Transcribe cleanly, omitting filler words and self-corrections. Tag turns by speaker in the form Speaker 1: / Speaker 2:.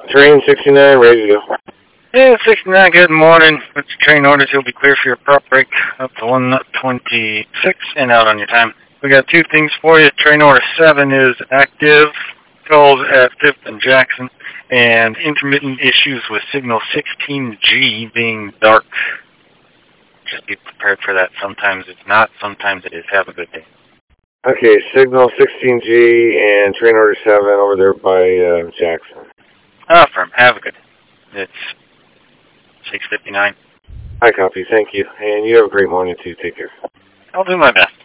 Speaker 1: Train 69, ready to go.
Speaker 2: Yeah, 69, good morning. With your train orders, you'll be clear for your prop break up to 126 and out on your time. We got two things for you. Train order 7 is active, calls at 5th and Jackson, and intermittent issues with signal 16G being dark. Just be prepared for that. Sometimes it's not, sometimes it is. Have a good day.
Speaker 1: Okay, signal 16G and train order 7 over there by Jackson.
Speaker 2: Affirm. Have a good day. It's 6:59.
Speaker 1: I copy, thank you. And you have a great morning too. Take care.
Speaker 2: I'll do my best.